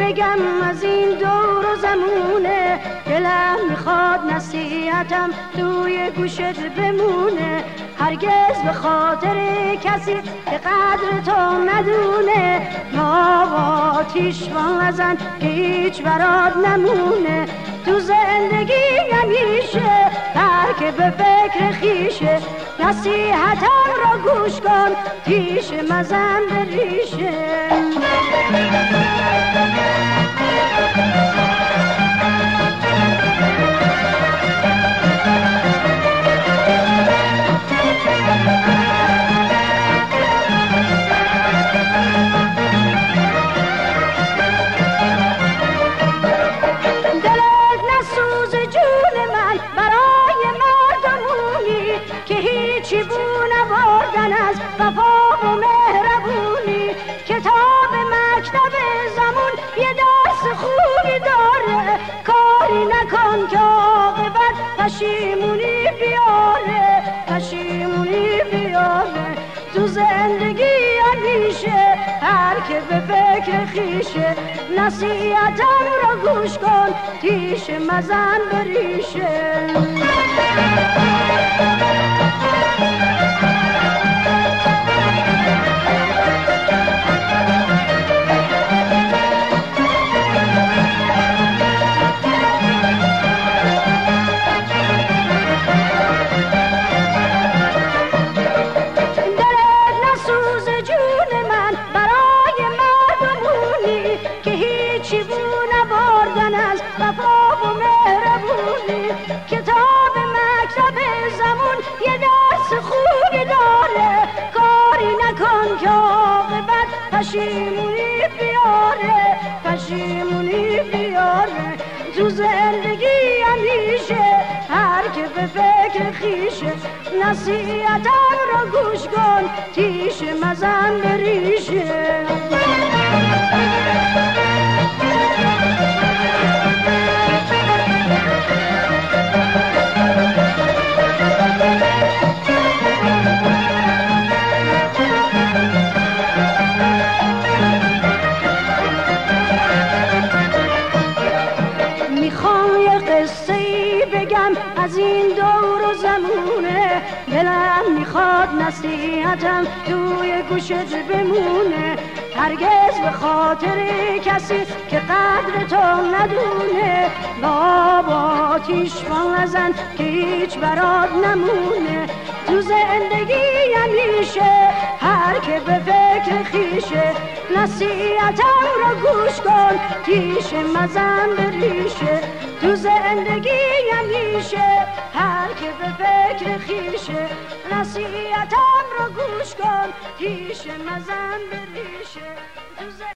بگم از این دور و زمونه، دلم میخواد نصیحتم توی گوشت بمونه. هرگز به خاطر کسی که قدر تو ندونه، ما آتیش نزن که هیچ برات نمونه. تو زندگی همیشه هر که به فکر خیشه، نصیحتم را گوش کن تیش مزن به ریشه. چی بو نبردن از وفا و مهربونی، کتاب مکتب زمون یه درس خوبی داره، کاری نکن که عاقبت پشیمونی بیاره، پشیمونی بیاره. تو زندگی همیشه هر که به فکر خیشه، نصیحتم رو گوش کن تیش مزن به ریشه. چی بو نبردن از وفا و مهربونی، کتاب مکتب زمون یه درس خوبی داره، کاری نکن که عاقبت پشیمونی بیاره، پشیمونی بیاره. تو زندگی همیشه هر که به فکر خیشه، نصیحتم رو گوش کن تیش مزن به ریشه. میخوام یه قصه‌ای بگم از این دور و زمونه، دلم میخواد نصیحتم توی گوشت بمونه. هرگز به خاطر کسی که قدر تو ندونه، با آتیش نزن که هیچ برات نمونه. تو زندگی همیشه هر که به فکر خیشه، نصیحتم رو گوش کن تیش مزن به ریشه. تو زندگی همیشه هر که به فکر خیشه، نصیحتم رو گوش کن تیش مزن به ریشه.